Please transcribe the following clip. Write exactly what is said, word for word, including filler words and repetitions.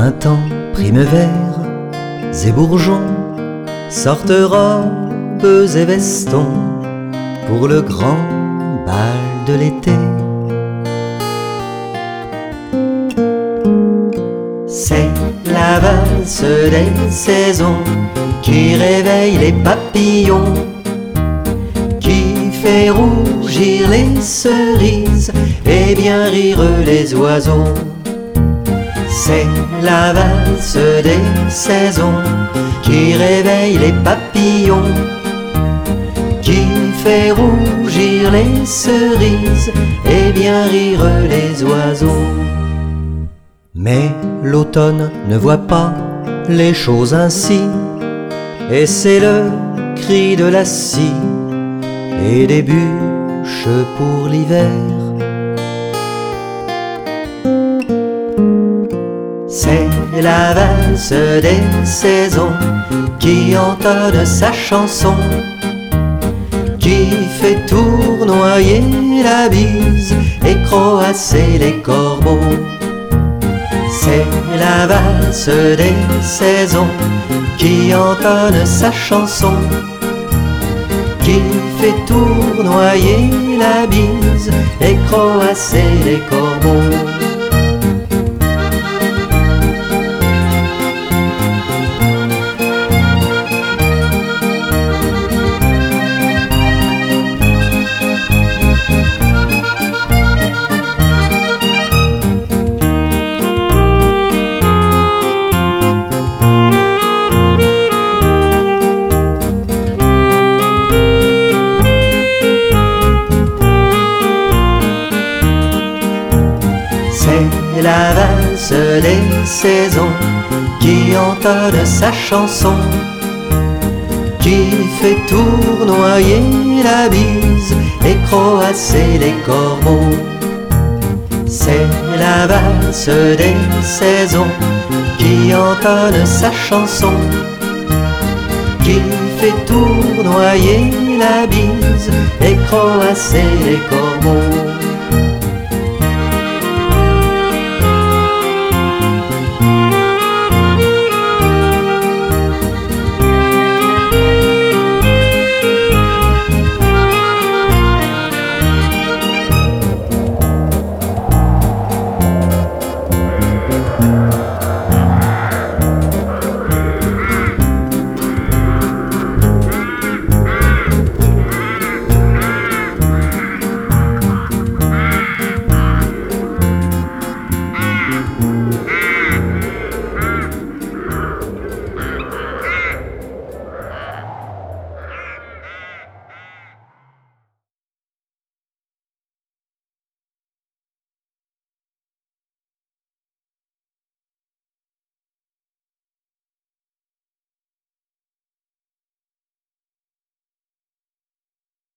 Printemps, primevère et bourgeons sortent robes et vestons pour le grand bal de l'été. C'est la valse des saisons qui réveille les papillons, qui fait rougir les cerises et bien rire les oiseaux. C'est la valse des saisons qui réveille les papillons, qui fait rougir les cerises et bien rire les oiseaux. Mais l'automne ne voit pas les choses ainsi, et c'est le cri de la scie et des bûches pour l'hiver. C'est la valse des saisons qui entonne sa chanson, qui fait tournoyer la bise et croasser les corbeaux. C'est la valse des saisons qui entonne sa chanson, qui fait tournoyer la bise et croasser les corbeaux. C'est la valse des saisons qui entonne sa chanson, qui fait tournoyer la bise et croasser les corbeaux. C'est la valse des saisons qui entonne sa chanson, qui fait tournoyer la bise et croasser les corbeaux.